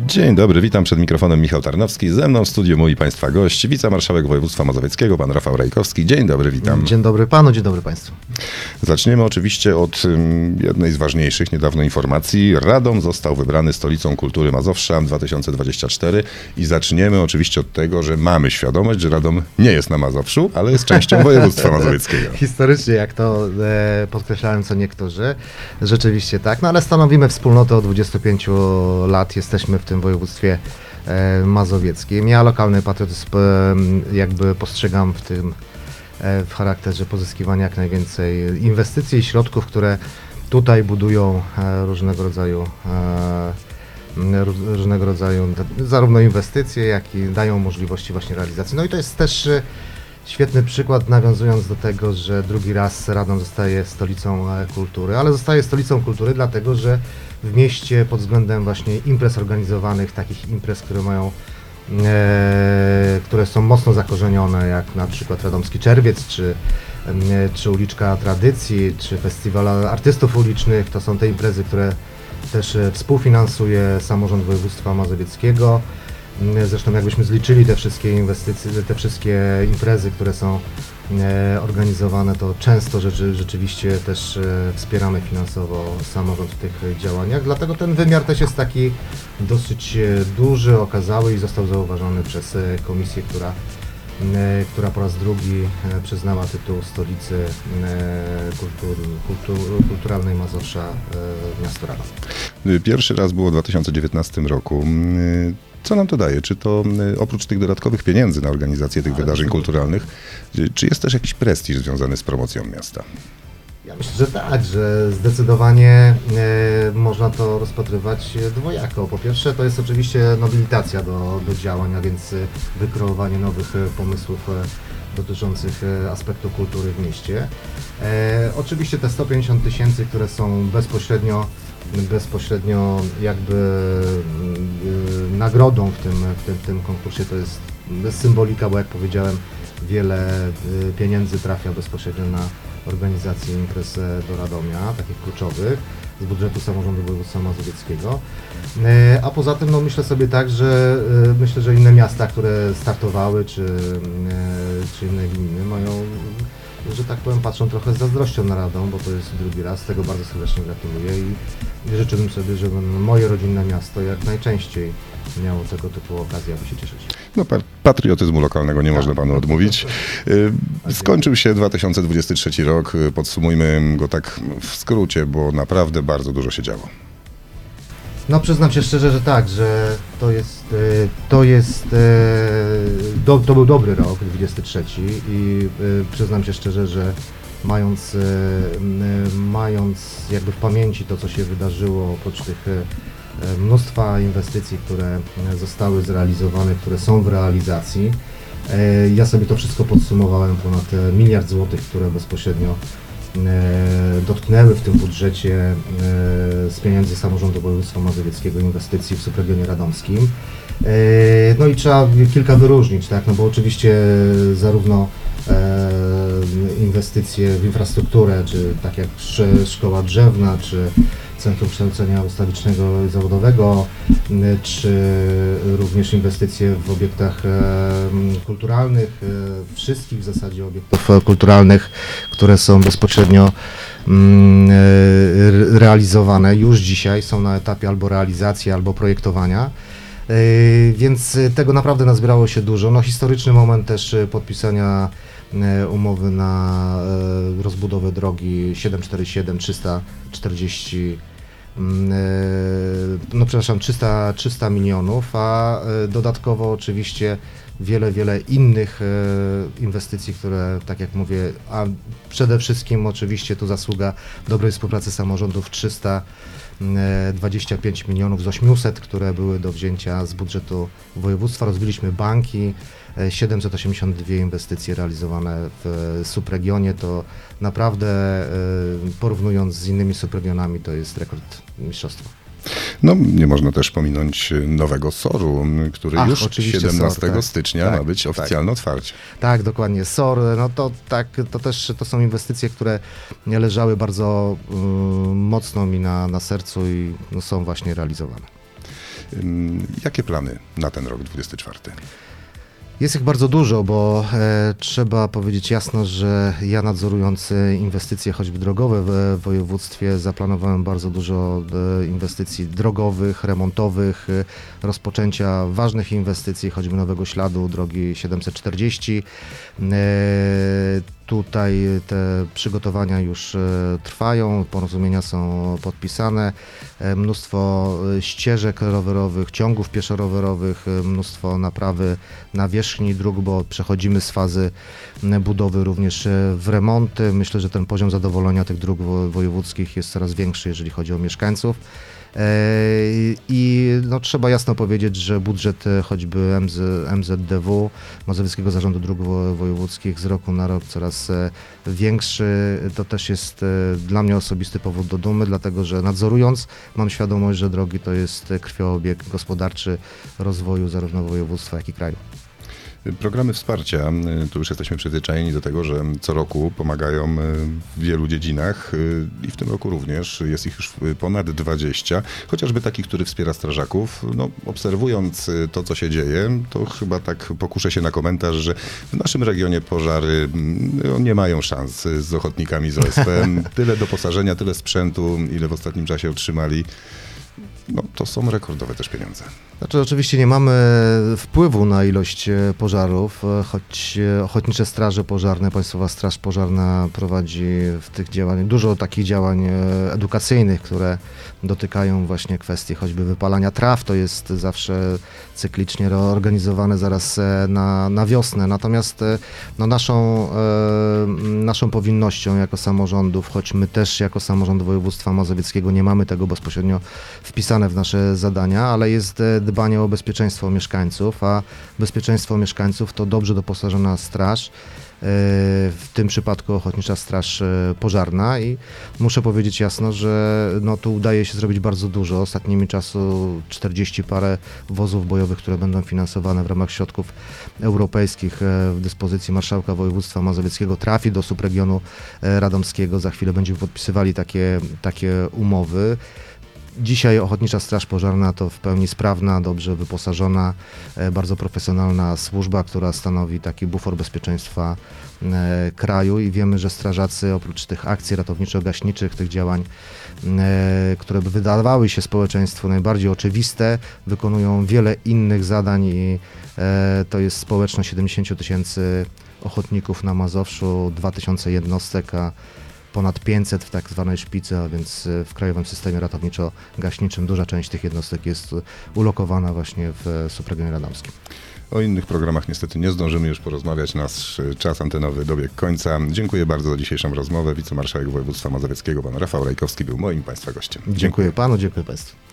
Dzień dobry, witam przed mikrofonem Michał Tarnowski. Ze mną w studiu mój Państwa gość, wicemarszałek województwa mazowieckiego, pan Rafał Rajkowski. Dzień dobry, witam. Dzień dobry panu, dzień dobry państwu. Zaczniemy oczywiście od jednej z ważniejszych niedawno informacji. Radom został wybrany stolicą kultury Mazowsza 2024 i zaczniemy oczywiście od tego, że mamy świadomość, że Radom nie jest na Mazowszu, ale jest częścią województwa mazowieckiego. Historycznie, jak to podkreślałem co niektórzy, rzeczywiście tak, no ale stanowimy wspólnotę od 25 lat, jesteśmy w tym województwie mazowieckim. Ja lokalny patriotyzm jakby postrzegam w tym w charakterze pozyskiwania jak najwięcej inwestycji i środków, które tutaj budują różnego rodzaju zarówno inwestycje, jak i dają możliwości właśnie realizacji. No i to jest też świetny przykład, nawiązując do tego, że drugi raz Radom zostaje stolicą kultury, ale zostaje stolicą kultury dlatego, że w mieście pod względem właśnie imprez organizowanych, takich imprez, które są mocno zakorzenione, jak na przykład Radomski Czerwiec, czy Uliczka Tradycji, czy Festiwal Artystów Ulicznych, to są te imprezy, które też współfinansuje samorząd województwa mazowieckiego. Zresztą jakbyśmy zliczyli te wszystkie inwestycje, te wszystkie imprezy, które są organizowane, to często rzeczywiście też wspieramy finansowo samorząd w tych działaniach. Dlatego ten wymiar też jest taki dosyć duży, okazały i został zauważony przez komisję, która po raz drugi przyznała tytuł stolicy kulturalnej Mazowsza miasto Radom. Pierwszy raz było w 2019 roku. Co nam to daje? Czy to oprócz tych dodatkowych pieniędzy na organizację tych wydarzeń kulturalnych, czy jest też jakiś prestiż związany z promocją miasta? Ja myślę, że tak, że zdecydowanie można to rozpatrywać dwojako. Po pierwsze, to jest oczywiście nobilitacja do działań, a więc wykreowanie nowych pomysłów dotyczących aspektu kultury w mieście. Oczywiście te 150 000, które są bezpośrednio jakby nagrodą w tym konkursie, to jest symbolika, bo jak powiedziałem, wiele pieniędzy trafia bezpośrednio na organizację imprez do Radomia, takich kluczowych, z budżetu samorządu województwa mazowieckiego. A poza tym, no myślę sobie tak, że inne miasta, które startowały, czy inne gminy mają, że tak powiem, patrzą trochę z zazdrością na Radom, bo to jest drugi raz, tego bardzo serdecznie gratuluję i życzyłbym sobie, żeby moje rodzinne miasto jak najczęściej miało tego typu okazję, aby się cieszyć. No, patriotyzmu lokalnego nie można panu odmówić. Skończył się 2023 rok, podsumujmy go tak w skrócie, bo naprawdę bardzo dużo się działo. No przyznam się szczerze, że tak, że to był dobry rok, 23 i przyznam się szczerze, że mając jakby w pamięci to, co się wydarzyło, oprócz tych mnóstwa inwestycji, które zostały zrealizowane, które są w realizacji, ja sobie to wszystko podsumowałem, ponad 1 miliard złotych, które bezpośrednio dotknęły w tym budżecie z pieniędzy samorządu województwa mazowieckiego inwestycji w subregionie radomskim. No i trzeba kilka wyróżnić, tak, no bo oczywiście zarówno inwestycje w infrastrukturę, czy tak jak Szkoła Drzewna, czy Centrum Kształcenia Ustawicznego i Zawodowego, czy również inwestycje w obiektach kulturalnych, wszystkich w zasadzie obiektów kulturalnych, które są bezpośrednio realizowane już dzisiaj, są na etapie albo realizacji, albo projektowania. Więc tego naprawdę nazbierało się dużo. No, historyczny moment też podpisania umowy na rozbudowę drogi 747 340 300 milionów, a dodatkowo oczywiście wiele innych inwestycji, które, tak jak mówię, a przede wszystkim oczywiście tu zasługa dobrej współpracy samorządów, 325 milionów z 800, które były do wzięcia z budżetu województwa. Rozbiliśmy banki, 782 inwestycje realizowane w subregionie, to naprawdę porównując z innymi subregionami to jest rekord mistrzostwa. No, nie można też pominąć nowego SOR-u, który już 17 SOR, stycznia ma być oficjalne otwarcie. Tak, dokładnie. SOR, no to tak, to są inwestycje, które leżały bardzo mocno mi na sercu i są właśnie realizowane. Jakie plany na ten rok 24? Jest ich bardzo dużo, bo trzeba powiedzieć jasno, że ja nadzorując inwestycje choćby drogowe w województwie zaplanowałem bardzo dużo inwestycji drogowych, remontowych, rozpoczęcia ważnych inwestycji, choćby nowego śladu drogi 740. Tutaj te przygotowania już trwają, porozumienia są podpisane, mnóstwo ścieżek rowerowych, ciągów pieszo-rowerowych, mnóstwo naprawy nawierzchni dróg, bo przechodzimy z fazy budowy również w remonty. Myślę, że ten poziom zadowolenia tych dróg wojewódzkich jest coraz większy, jeżeli chodzi o mieszkańców. I no, trzeba jasno powiedzieć, że budżet choćby MZDW, Mazowieckiego Zarządu Dróg Wojewódzkich, z roku na rok coraz większy. To też jest dla mnie osobisty powód do dumy, dlatego że nadzorując mam świadomość, że drogi to jest krwiobieg gospodarczy rozwoju zarówno województwa, jak i kraju. Programy wsparcia, tu już jesteśmy przyzwyczajeni do tego, że co roku pomagają w wielu dziedzinach i w tym roku również. Jest ich już ponad 20, chociażby taki, który wspiera strażaków. No, obserwując to, co się dzieje, to chyba tak pokuszę się na komentarz, że w naszym regionie pożary nie mają szans z ochotnikami z OSP. Tyle doposażenia, tyle sprzętu, ile w ostatnim czasie otrzymali. No, to są rekordowe też pieniądze. Znaczy, oczywiście nie mamy wpływu na ilość pożarów, choć Ochotnicze Straże Pożarne, Państwowa Straż Pożarna prowadzi w tych działaniach dużo takich działań edukacyjnych, które dotykają właśnie kwestii choćby wypalania traw. To jest zawsze cyklicznie reorganizowane zaraz na wiosnę. Natomiast no, naszą powinnością jako samorządów, choć my też jako samorząd województwa mazowieckiego nie mamy tego bezpośrednio wpisane w nasze zadania, ale jest dbanie o bezpieczeństwo mieszkańców, a bezpieczeństwo mieszkańców to dobrze doposażona straż, w tym przypadku Ochotnicza Straż Pożarna i muszę powiedzieć jasno, że no, tu udaje się zrobić bardzo dużo. Ostatnimi czasu 40 parę wozów bojowych, które będą finansowane w ramach środków europejskich w dyspozycji Marszałka Województwa Mazowieckiego trafi do subregionu radomskiego. Za chwilę będziemy podpisywali takie umowy. Dzisiaj Ochotnicza Straż Pożarna to w pełni sprawna, dobrze wyposażona, bardzo profesjonalna służba, która stanowi taki bufor bezpieczeństwa kraju i wiemy, że strażacy oprócz tych akcji ratowniczo-gaśniczych, tych działań, które by wydawały się społeczeństwu najbardziej oczywiste, wykonują wiele innych zadań i to jest społeczność 70 000 ochotników na Mazowszu, 2000 jednostek, a ponad 500 w tak zwanej szpicy, a więc w Krajowym Systemie Ratowniczo-Gaśniczym duża część tych jednostek jest ulokowana właśnie w subregionie radomskim. O innych programach niestety nie zdążymy już porozmawiać, nasz czas antenowy dobiegł końca. Dziękuję bardzo za dzisiejszą rozmowę. Wicemarszałek województwa mazowieckiego pan Rafał Rajkowski był moim Państwa gościem. Dziękuję panu, dziękuję państwu.